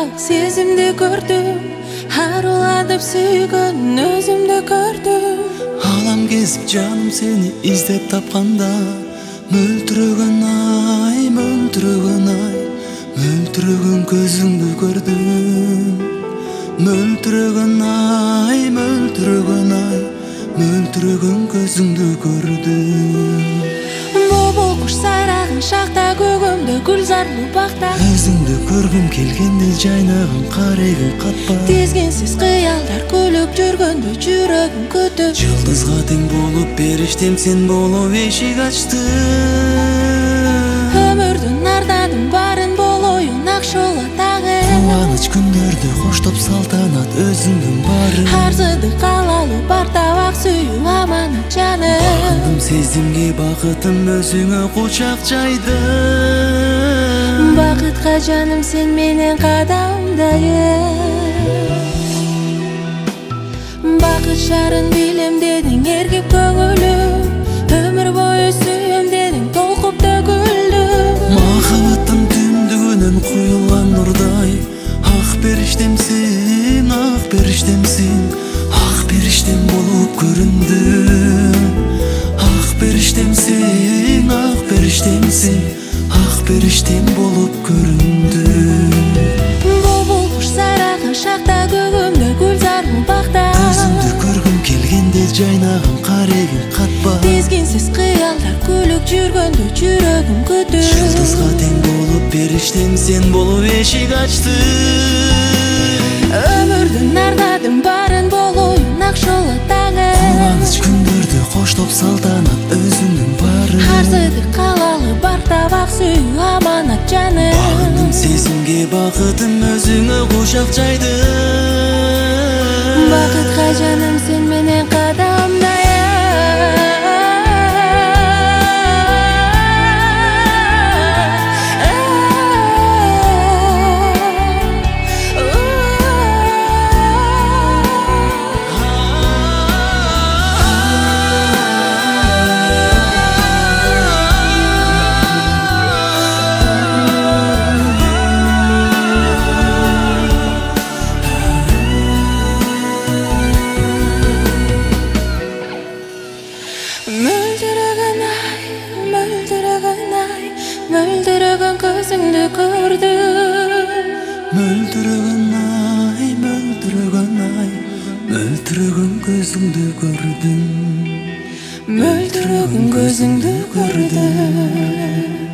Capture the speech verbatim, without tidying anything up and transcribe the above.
сезимди көрдүм, аруладып сүйгөн өзүмдү көрдүм. Алам кезип жаным сени издеп тапканда, мөлтүрөгөн ай, мөлтүрөгөн ай, мөлтүрөгөн көзүңдү көрдүм. Мөлтүрөгөн ай, мөлтүрөгөн ай, мөлтүрөгөн көзүңдү көрдүм. Бобол куш сайраган шакта, көгөмдө гүлзарлуу бакта, Өзүңдү көргүм келгенде жайнаган карегим катпа. Тезгенсиз кыялдар күлүп жүргөндө жүрөгүм күтүп, Жылдызга тең болуп периштем сен болуп эшик ачтың. өмүрдүн ардадын баарын болоюн акшола дагы. Кубаныч күндөрдү коштоп салтанат өзүңдүн баары. Арзыды калалуу бартабак сүйүү аманат жаным. Багындым сезимге, бакытым өзүңө кучак жайдым. Бакытка жаным сен менен кадамдайым. Бакыт шарын билем дедиң эркип көңүлүм, өмүр бою сүйөм дедиң толкуп төгүлдүм. Махабаттын түндүгүнөн куюлган нурдай, ак периштемсиң, ак периштемсиң, ак периштем болуп көрүндүм. Ак периштемсиң, ак периштемсиң, ак периштем болуп көрүндүм. Бобол куш сайраган шакта, көгөмдө гүлзарлуу бакта, Өзүңдү көргүм келгенде жайнаган карегим катпа. Тезгенсиз кыялдар күлүп жүргөндө жүрөгүм күтүп, Жылдызга тең болуп периштем сен болуп эшик ачтың. өмүрдүн ардадын баарын болоюн акшола дагы. Кубаныч күндөрдү коштоп салтанат өзүңдүн баары. Арзыды калалуу бартабак сүйүү аманат жаным. Багындым сезимге, бакытым өзүңө кучак жайдым. Бакытка жаным сен менен кадамдайым. Мөлдүрөгөн ай, мөлдүрөгөн ай, мөлдүрөгөн көзүңдү көрдүм. Мөлдүрөгөн ай, мөлдүрөгөн ай, мөлдүрөгөн көзүңдү көрдүм. Мөлдүрөгөн көзүңдү көрдүм.